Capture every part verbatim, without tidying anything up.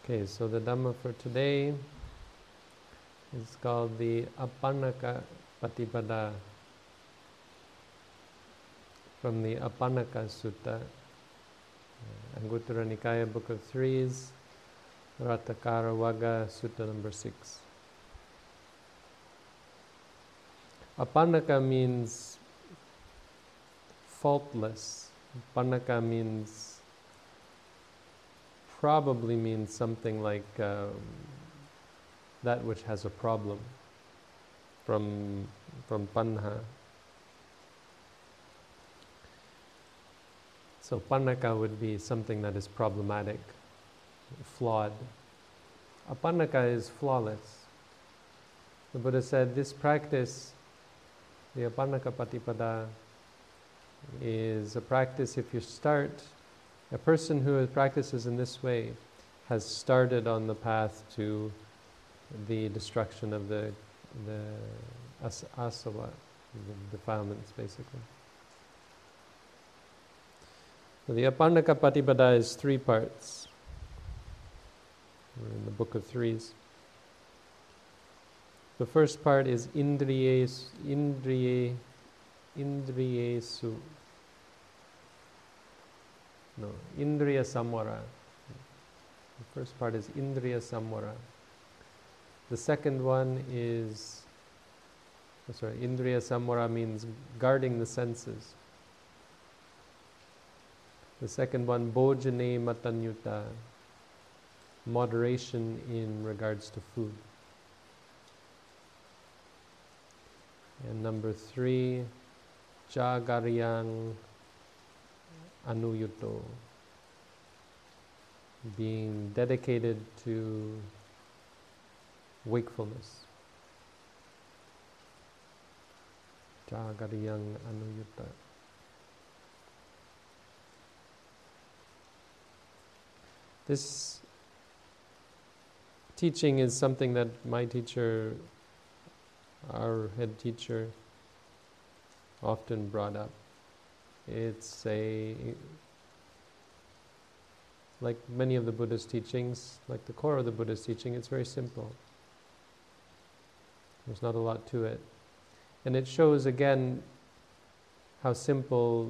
Okay, so the Dhamma for today is called the Apannaka Patipada from the Apannaka Sutta, uh, Anguttara Nikaya, Book of Threes, Ratakara Wagga, Sutta number six. Apannaka means faultless. Apannaka means probably means something like um, that which has a problem, from from panha. So pannaka would be something that is problematic, flawed. Apannaka is flawless. The Buddha said this practice, the Apannaka Patipada, is a practice if you start. A person who practices in this way has started on the path to the destruction of the the as- asava, the defilements, basically. So the Apannaka Patipada is three parts. We're in the Book of Threes. The first part is Indriye, Indriye, Indriyesu. No, Indriya Samvara. The first part is Indriya Samvara. The second one is, oh, sorry, Indriya Samvara means guarding the senses. The second one, Bhojane Matanyuta, moderation in regards to food. And number three, Jagaryang Anuyuto, being dedicated to wakefulness. Jagaryang Anuyuta. This teaching is something that my teacher, our head teacher, often brought up. It's a, like many of the Buddha's teachings, like the core of the Buddha's teaching, it's very simple. There's not a lot to it. And it shows again how simple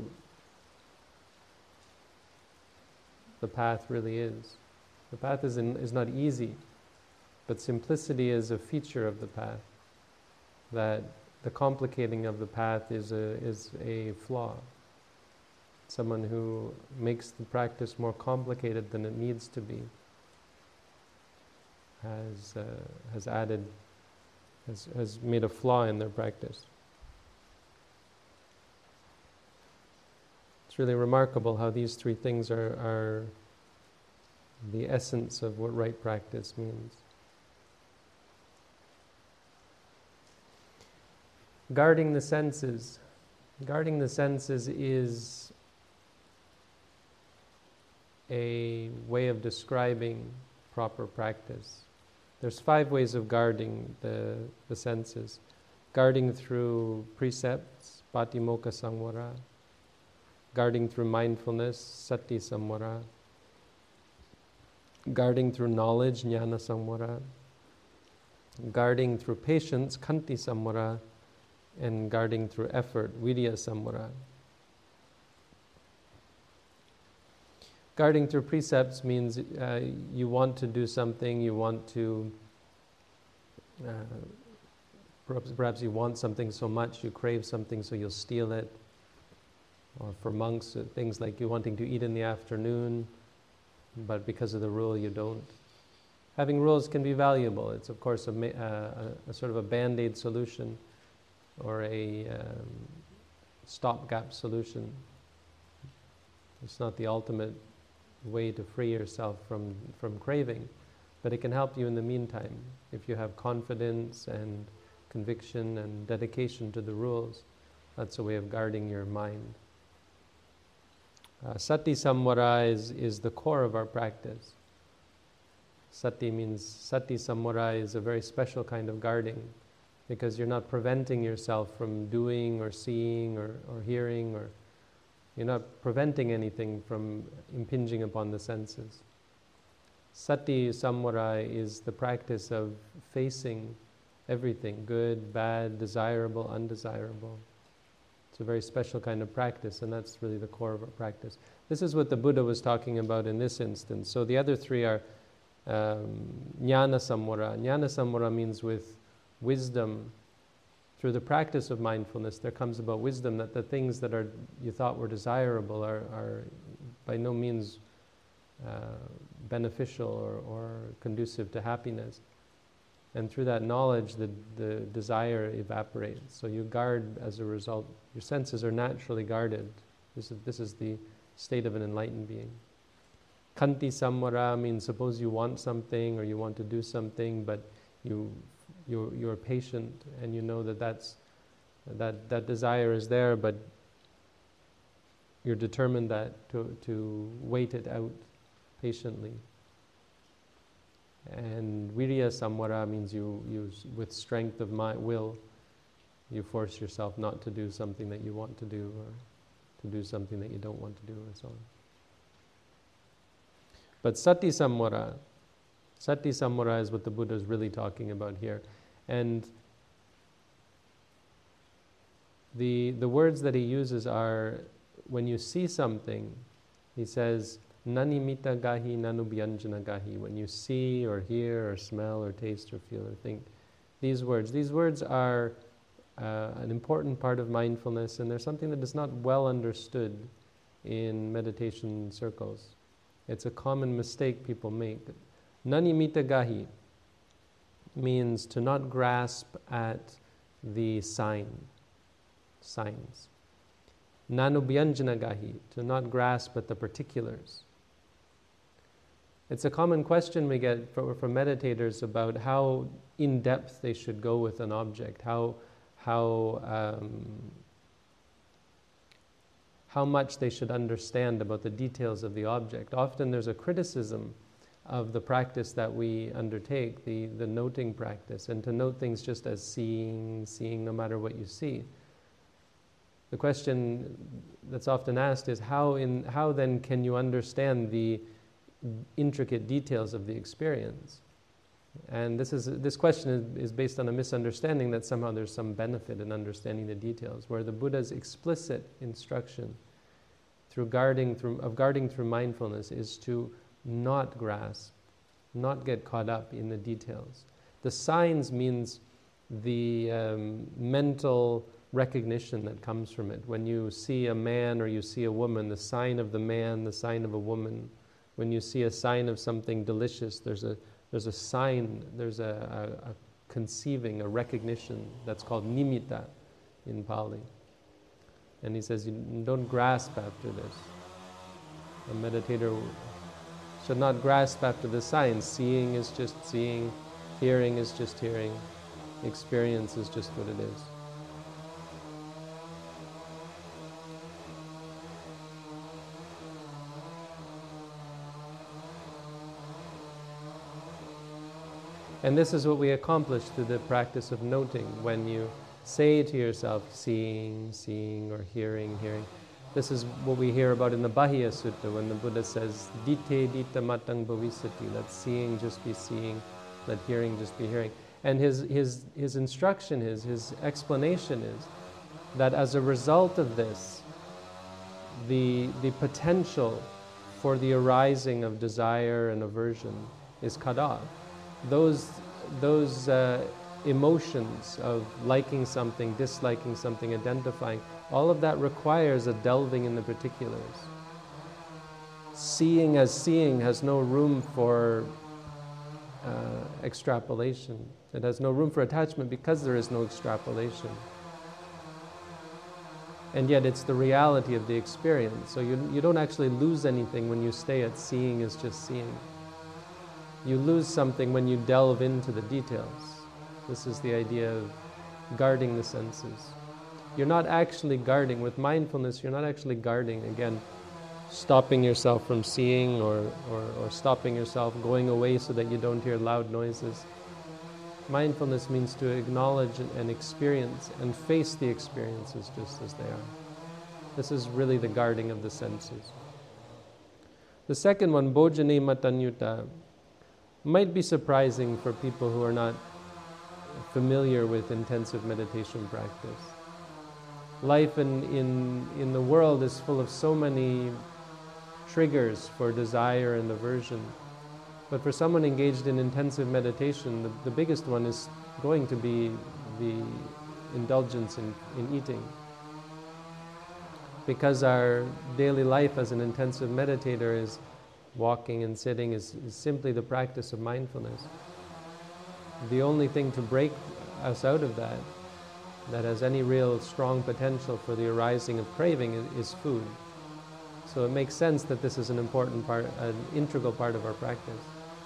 the path really is. The path is, in, is not easy, but simplicity is a feature of the path. That the complicating of the path is a, is a flaw. Someone who makes the practice more complicated than it needs to be has uh, has added, has, has made a flaw in their practice. It's really remarkable how these three things are, are the essence of what right practice means. Guarding the senses. Guarding the senses is a way of describing proper practice. There's five ways of guarding the, the senses. Guarding through precepts, Patimokkha Samvara. Guarding through mindfulness, Sati Samvara. Guarding through knowledge, Jnana Samvara. Guarding through patience, Khanti Samvara. And guarding through effort, Virya Samvara. Guarding through precepts means uh, you want to do something, you want to, uh, perhaps, perhaps you want something so much, you crave something so you'll steal it. Or for monks, uh, things like you wanting to eat in the afternoon, but because of the rule you don't. Having rules can be valuable. It's of course a, ma- uh, a, a sort of a band-aid solution or a um, stopgap solution. It's not the ultimate way to free yourself from, from craving, but it can help you in the meantime. If you have confidence and conviction and dedication to the rules, that's a way of guarding your mind. Uh, Sati Samvara is, is the core of our practice. Sati means, Sati Samvara is a very special kind of guarding, because you're not preventing yourself from doing or seeing or, or hearing, or you're not preventing anything from impinging upon the senses. Sati samvara is the practice of facing everything, good, bad, desirable, undesirable. It's a very special kind of practice, and that's really the core of our practice. This is what the Buddha was talking about in this instance. So the other three are um, jnana samvara. Jnana samvara means with wisdom. Through the practice of mindfulness, there comes about wisdom that the things that are you thought were desirable are, are by no means uh, beneficial or, or conducive to happiness. And through that knowledge, the, the desire evaporates. So you guard as a result. Your senses are naturally guarded. This is, this is the state of an enlightened being. Kanti samvara means suppose you want something or you want to do something, but you, you're, you're patient and you know that that's, that, that desire is there, but you're determined that to, to wait it out patiently. And virya samvara means you, you, with strength of my will, you force yourself not to do something that you want to do, or to do something that you don't want to do, and so on. But sati samvara, sati samvara is what the Buddha is really talking about here. And the, the words that he uses are, when you see something, he says, nanimita gahi nanubhyanjana gahi. When you see or hear or smell or taste or feel or think, these words. These words are uh, an important part of mindfulness, and they're something that is not well understood in meditation circles. It's a common mistake people make. Nanimita gahi means to not grasp at the sign, signs. Nanubhyanjana gahi, to not grasp at the particulars. It's a common question we get from, from meditators about how in-depth they should go with an object, how, how, um, how much they should understand about the details of the object. Often there's a criticism of the practice that we undertake, the, the noting practice, and to note things just as seeing, seeing no matter what you see. The question that's often asked is how, in, how then can you understand the intricate details of the experience? And this is this question is, is based on a misunderstanding that somehow there's some benefit in understanding the details, where the Buddha's explicit instruction through guarding through of guarding through mindfulness is to not grasp, not get caught up in the details. The signs means the um, mental recognition that comes from it. When you see a man or you see a woman, the sign of the man, the sign of a woman. When you see a sign of something delicious, there's a there's a sign, there's a, a, a conceiving, a recognition that's called nimitta in Pali. And he says, you don't grasp after this. A meditator should not grasp after the signs. Seeing is just seeing, hearing is just hearing, experience is just what it is. And this is what we accomplish through the practice of noting. When you say to yourself, seeing, seeing, or hearing, hearing. This is what we hear about in the Bahya Sutta, when the Buddha says, Dite dita matang bhavisati, let seeing just be seeing, let hearing just be hearing. And his, his, his instruction is, his explanation is, that as a result of this, the, the potential for the arising of desire and aversion is cut off. Those, those uh, emotions of liking something, disliking something, identifying, all of that requires a delving in the particulars. Seeing as seeing has no room for uh, extrapolation. It has no room for attachment because there is no extrapolation. And yet it's the reality of the experience. So you, you don't actually lose anything when you stay at seeing is just seeing. You lose something when you delve into the details. This is the idea of guarding the senses. You're not actually guarding. With mindfulness, you're not actually guarding. Again, stopping yourself from seeing or, or, or stopping yourself, going away so that you don't hear loud noises. Mindfulness means to acknowledge and experience and face the experiences just as they are. This is really the guarding of the senses. The second one, bhojane matanyuta, might be surprising for people who are not familiar with intensive meditation practice. Life in, in, in the world is full of so many triggers for desire and aversion. But for someone engaged in intensive meditation, the, the biggest one is going to be the indulgence in, in eating. Because our daily life as an intensive meditator is walking and sitting, is, is simply the practice of mindfulness. The only thing to break us out of that, that has any real strong potential for the arising of craving, is, is food. So it makes sense that this is an important part, an integral part of our practice.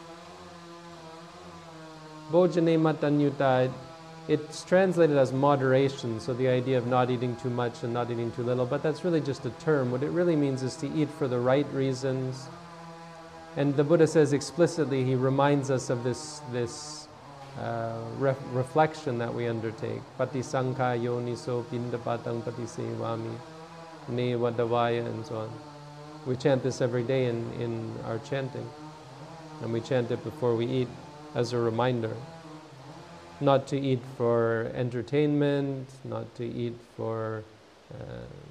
Bhojane matanyuta, it's translated as moderation, so the idea of not eating too much and not eating too little, but that's really just a term. What it really means is to eat for the right reasons. And the Buddha says explicitly, he reminds us of this, this uh, ref reflection that we undertake. Pati sankha yoniso pindapatang pati sevami ne vadavaya, and so on. We chant this every day in, in our chanting. And we chant it before we eat as a reminder. Not to eat for entertainment, not to eat for uh,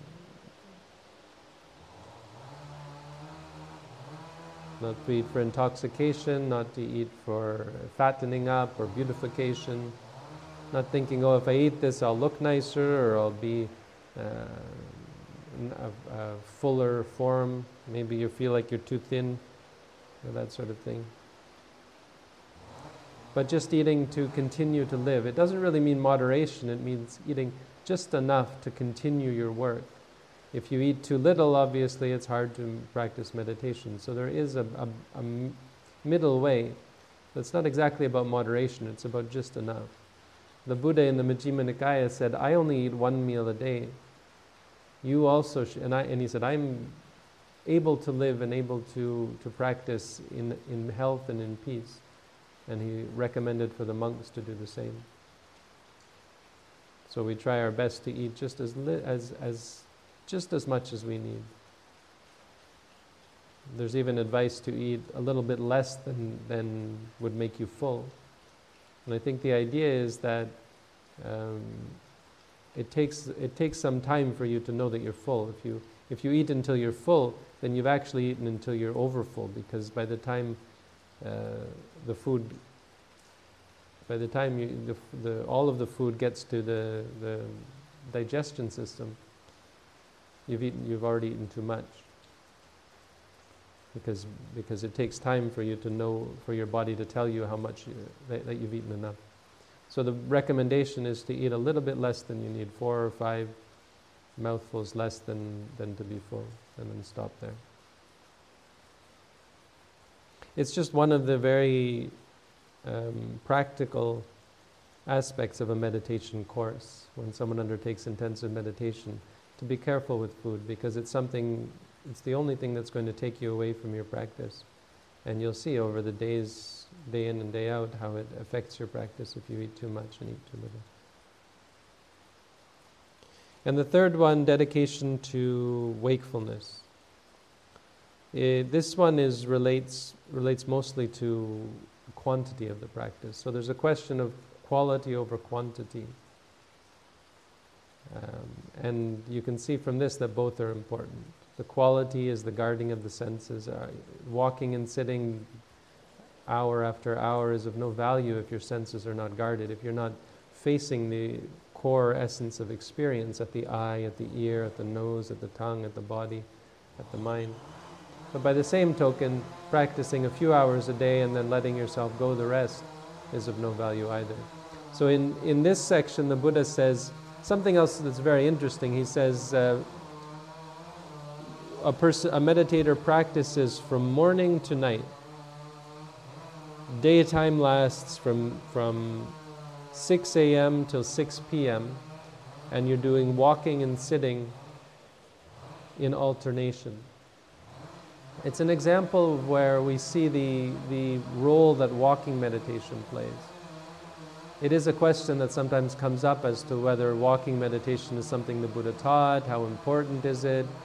not to eat for intoxication, not to eat for fattening up or beautification, not thinking, oh, if I eat this I'll look nicer, or I'll be uh, a, a fuller form, maybe you feel like you're too thin, or that sort of thing. But just eating to continue to live. It doesn't really mean moderation, it means eating just enough to continue your work. If you eat too little, obviously it's hard to practice meditation. So there is a, a, a middle way. It's not exactly about moderation, it's about just enough. The Buddha in the Majjhima Nikaya said, I only eat one meal a day. You also, sh and, I, and he said, I'm able to live and able to, to practice in, in health and in peace. And he recommended for the monks to do the same. So we try our best to eat just as, li as, as, just as much as we need. There's even advice to eat a little bit less than, than would make you full. And I think the idea is that um, it takes, it takes some time for you to know that you're full. If you, if you eat until you're full, then you've actually eaten until you're overfull, because by the time uh, the food, by the time you, the, the, all of the food gets to the, the digestion system, you've eaten, you've already eaten too much. Because, because it takes time for you to know, for your body to tell you how much you, that, that you've eaten enough. So the recommendation is to eat a little bit less than you need, four or five mouthfuls less than, than to be full, and then stop there. It's just one of the very um, practical aspects of a meditation course, when someone undertakes intensive meditation, to be careful with food, because it's something, it's the only thing that's going to take you away from your practice. And you'll see over the days, day in and day out, how it affects your practice if you eat too much and eat too little. And the third one, dedication to wakefulness. It, this one is relates relates mostly to quantity of the practice. So there's a question of quality over quantity. Um, and you can see from this that both are important. The quality is the guarding of the senses. Uh, walking and sitting hour after hour is of no value if your senses are not guarded, if you're not facing the core essence of experience at the eye, at the ear, at the nose, at the tongue, at the body, at the mind. But by the same token, practicing a few hours a day and then letting yourself go the rest is of no value either. So in, in this section, the Buddha says something else that's very interesting. He says, uh, a person, a meditator practices from morning to night. Daytime lasts from, from six A M till six P M and you're doing walking and sitting in alternation. It's an example of where we see the, the role that walking meditation plays. It is a question that sometimes comes up as to whether walking meditation is something the Buddha taught, how important is it?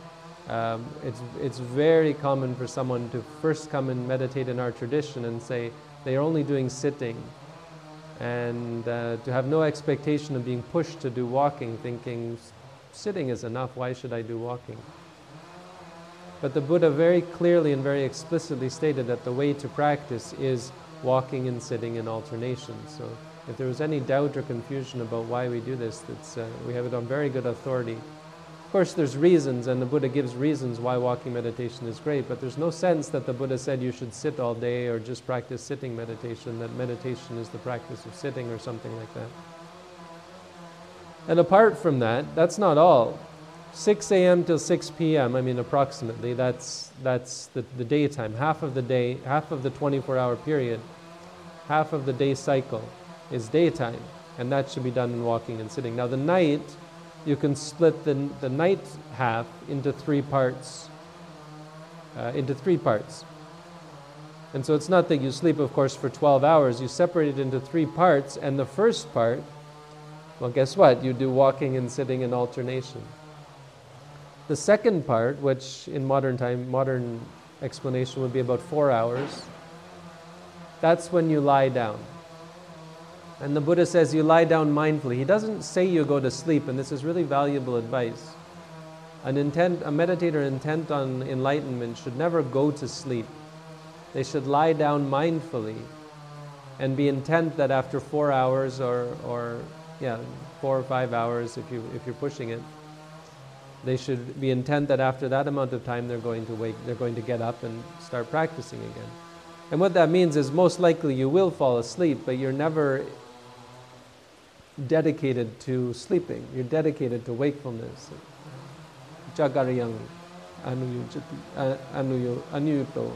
Um, it's, it's very common for someone to first come and meditate in our tradition and say they are only doing sitting, and uh, to have no expectation of being pushed to do walking, thinking sitting is enough, why should I do walking? But the Buddha very clearly and very explicitly stated that the way to practice is walking and sitting in alternation. So if there was any doubt or confusion about why we do this, it's, uh, we have it on very good authority. Of course, there's reasons, and the Buddha gives reasons why walking meditation is great, but there's no sense that the Buddha said you should sit all day or just practice sitting meditation, that meditation is the practice of sitting or something like that. And apart from that, that's not all. six a.m. till six p.m., I mean approximately, that's, that's the, the daytime, half of the day, half of the twenty-four hour period, half of the day cycle is daytime, and that should be done in walking and sitting. Now the night, you can split the, the night half into three parts, uh, into three parts. And so it's not that you sleep, of course, for twelve hours, you separate it into three parts, and the first part, well, guess what? You do walking and sitting in alternation. The second part, which in modern time, modern explanation would be about four hours, that's when you lie down. And the Buddha says you lie down mindfully. He doesn't say you go to sleep, and this is really valuable advice. An intent, a meditator intent on enlightenment should never go to sleep. They should lie down mindfully and be intent that after four hours or, or yeah, four or five hours if, you, if you're pushing it, they should be intent that after that amount of time they're going to wake, they're going to get up and start practicing again. And what that means is most likely you will fall asleep, but you're never dedicated to sleeping. You're dedicated to wakefulness. Jagariyang anuyuto.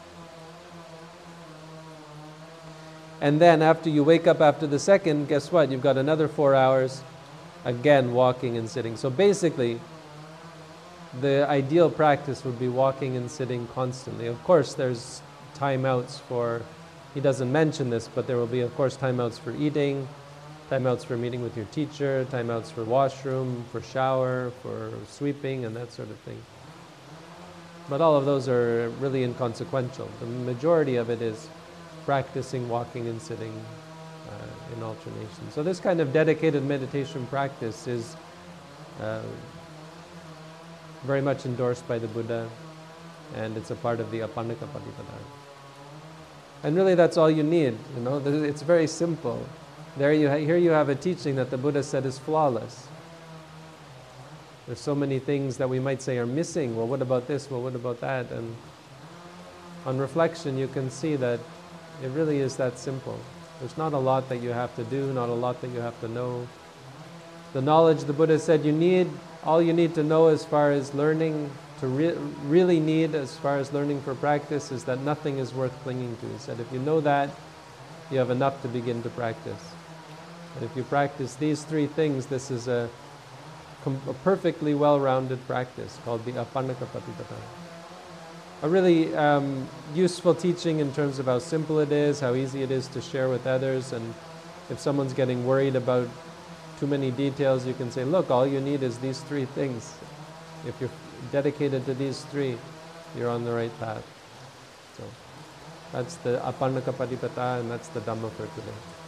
And then after you wake up after the second, guess what? You've got another four hours, again walking and sitting. So basically, the ideal practice would be walking and sitting constantly. Of course, there's timeouts for, he doesn't mention this, but there will be, of course, timeouts for eating, timeouts for meeting with your teacher, timeouts for washroom, for shower, for sweeping, and that sort of thing. But all of those are really inconsequential. The majority of it is practicing walking and sitting uh, in alternation. So this kind of dedicated meditation practice is uh, very much endorsed by the Buddha, and it's a part of the Apannaka Patipada. And really that's all you need, you know, it's very simple. There you ha- here you have a teaching that the Buddha said is flawless. There's so many things that we might say are missing. Well, what about this? Well, what about that? And on reflection, you can see that it really is that simple. There's not a lot that you have to do, not a lot that you have to know. The knowledge, the Buddha said, you need, all you need to know as far as learning, to re- really need as far as learning for practice, is that nothing is worth clinging to. He said, if you know that, you have enough to begin to practice. And if you practice these three things, this is a, com- a perfectly well-rounded practice called the Apannaka Patipada. A really um, useful teaching in terms of how simple it is, how easy it is to share with others, and if someone's getting worried about too many details, you can say, look, all you need is these three things. If you're dedicated to these three, you're on the right path. So that's the Apannaka Patipada, and that's the Dhamma for today.